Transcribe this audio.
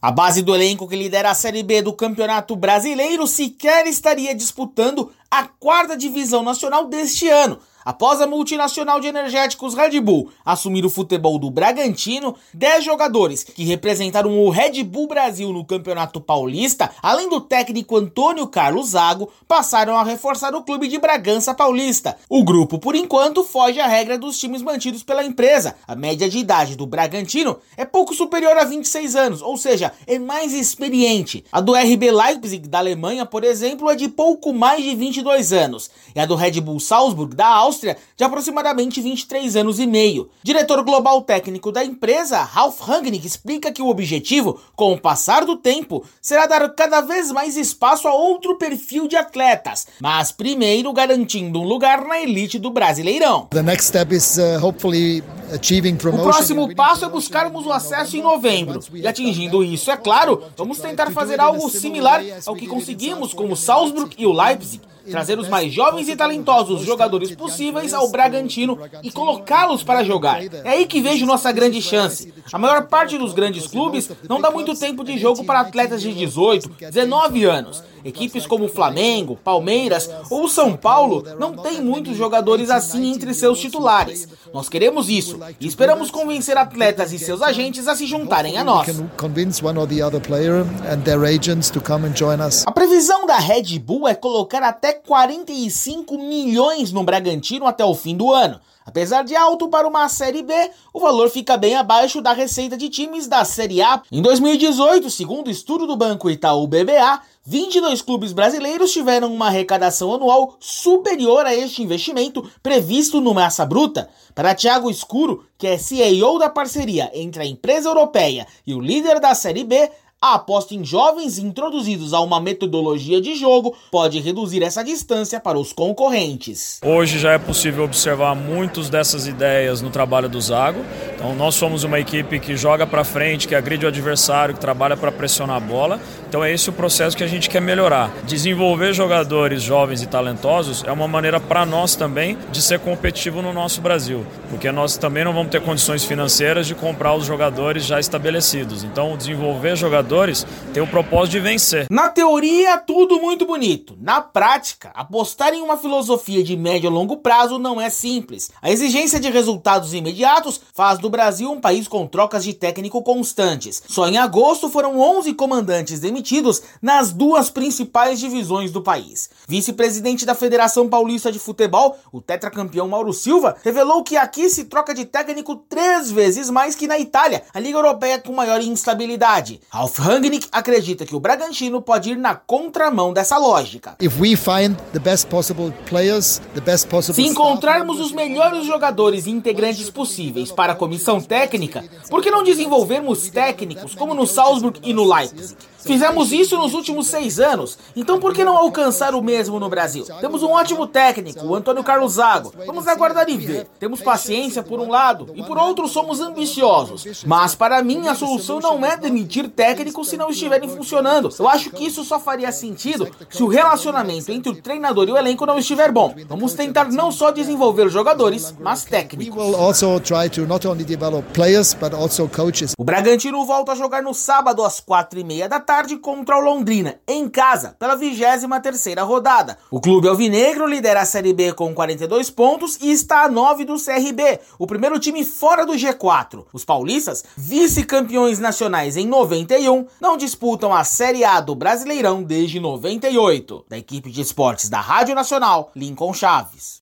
A base do elenco que lidera a Série B do Campeonato Brasileiro sequer estaria disputando a 4ª divisão nacional deste ano. Após a multinacional de energéticos Red Bull assumir o futebol do Bragantino, 10 jogadores que representaram o Red Bull Brasil no Campeonato Paulista, além do técnico Antônio Carlos Zago, passaram a reforçar o clube de Bragança Paulista. O grupo, por enquanto, foge à regra dos times mantidos pela empresa. A média de idade do Bragantino é pouco superior a 26 anos, ou seja, é mais experiente. A do RB Leipzig da Alemanha, por exemplo, é de pouco mais de 22 anos, e a do Red Bull Salzburg da Áustria de aproximadamente 23 anos e meio. Diretor global técnico da empresa, Ralf Rangnick, explica que o objetivo, com o passar do tempo, será dar cada vez mais espaço a outro perfil de atletas, mas primeiro garantindo um lugar na elite do Brasileirão. O próximo passo é buscarmos o acesso em novembro, e atingindo isso, é claro, vamos tentar fazer algo similar ao que conseguimos com o Salzburg e o Leipzig, trazer os mais jovens e talentosos jogadores possíveis ao Bragantino e colocá-los para jogar. É aí que vejo nossa grande chance. A maior parte dos grandes clubes não dá muito tempo de jogo para atletas de 18, 19 anos. Equipes como o Flamengo, Palmeiras ou o São Paulo não têm muitos jogadores assim entre seus titulares. Nós queremos isso e esperamos convencer atletas e seus agentes a se juntarem a nós. A previsão da Red Bull é colocar até 45 milhões no Bragantino até o fim do ano. Apesar de alto para uma Série B, o valor fica bem abaixo da receita de times da Série A. Em 2018, segundo o estudo do Banco Itaú BBA, 22 clubes brasileiros tiveram uma arrecadação anual superior a este investimento previsto no Massa Bruta. Para Thiago Escuro, que é CEO da parceria entre a empresa europeia e o líder da Série B, a aposta em jovens introduzidos a uma metodologia de jogo pode reduzir essa distância para os concorrentes. Hoje já é possível observar muitas dessas ideias no trabalho do Zago. Então nós somos uma equipe que joga para frente, que agride o adversário, que trabalha para pressionar a bola. Então é esse o processo que a gente quer melhorar. Desenvolver jogadores jovens e talentosos é uma maneira para nós também de ser competitivo no nosso Brasil, porque nós também não vamos ter condições financeiras de comprar os jogadores já estabelecidos. Então desenvolver jogadores tem o propósito de vencer. Na teoria, tudo muito bonito. Na prática, apostar em uma filosofia de médio a longo prazo não é simples. A exigência de resultados imediatos faz do Brasil um país com trocas de técnico constantes. Só em agosto foram 11 comandantes demitidos nas 2 principais divisões do país. Vice-presidente da Federação Paulista de Futebol, o tetracampeão Mauro Silva, revelou que aqui se troca de técnico 3 vezes mais que na Itália, a Liga Europeia com maior instabilidade. Ralf Rangnick acredita que o Bragantino pode ir na contramão dessa lógica. Se encontrarmos os melhores jogadores e integrantes possíveis para a comissão técnica, por que não desenvolvermos técnicos como no Salzburg e no Leipzig? Fizemos isso nos últimos 6 anos, então por que não alcançar o mesmo no Brasil? Temos um ótimo técnico, o Antônio Carlos Zago. Vamos aguardar e ver. Temos paciência por um lado e por outro somos ambiciosos. Mas para mim a solução não é demitir técnicos se não estiverem funcionando. Eu acho que isso só faria sentido se o relacionamento entre o treinador e o elenco não estiver bom. Vamos tentar não só desenvolver jogadores, mas técnicos. O Bragantino volta a jogar no sábado às 4h30 da tarde contra o Londrina, em casa, pela 23ª rodada. O clube alvinegro lidera a Série B com 42 pontos e está a 9 do CRB, o primeiro time fora do G4. Os paulistas, vice-campeões nacionais em 91, não disputam a Série A do Brasileirão desde 98. Da equipe de esportes da Rádio Nacional, Lincoln Chaves.